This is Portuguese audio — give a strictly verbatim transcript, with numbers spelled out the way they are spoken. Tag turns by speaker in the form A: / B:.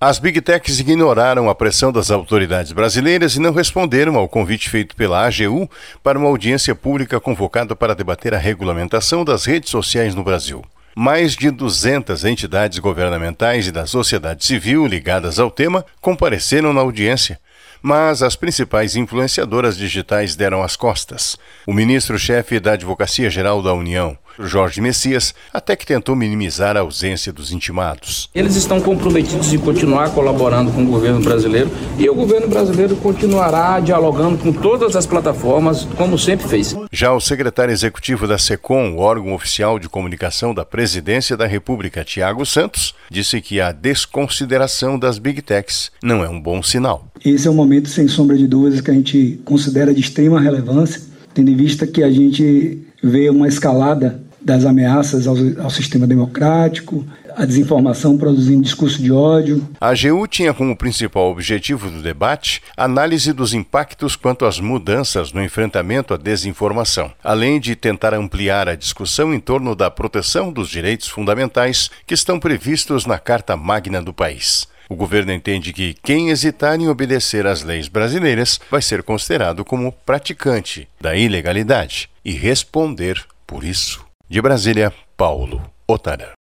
A: As Big Techs ignoraram a pressão das autoridades brasileiras e não responderam ao convite feito pela A G U para uma audiência pública convocada para debater a regulamentação das redes sociais no Brasil. Mais de duzentas entidades governamentais e da sociedade civil ligadas ao tema compareceram na audiência, mas as principais influenciadoras digitais deram as costas. O ministro-chefe da Advocacia Geral da União, Jorge Messias, até que tentou minimizar a ausência dos intimados.
B: Eles estão comprometidos em continuar colaborando com o governo brasileiro e o governo brasileiro continuará dialogando com todas as plataformas, como sempre fez.
A: Já o secretário executivo da SECOM, o órgão oficial de comunicação da Presidência da República, Tiago Santos, disse que a desconsideração das Big Techs não é um bom sinal.
C: Esse é um momento, sem sombra de dúvidas, que a gente considera de extrema relevância, tendo em vista que a gente vê uma escalada das ameaças ao, ao sistema democrático, a desinformação produzindo discurso de ódio.
A: A A G U tinha como principal objetivo do debate a análise dos impactos quanto às mudanças no enfrentamento à desinformação, além de tentar ampliar a discussão em torno da proteção dos direitos fundamentais que estão previstos na Carta Magna do país. O governo entende que quem hesitar em obedecer às leis brasileiras vai ser considerado como praticante da ilegalidade e responder por isso. De Brasília, Paulo Otara.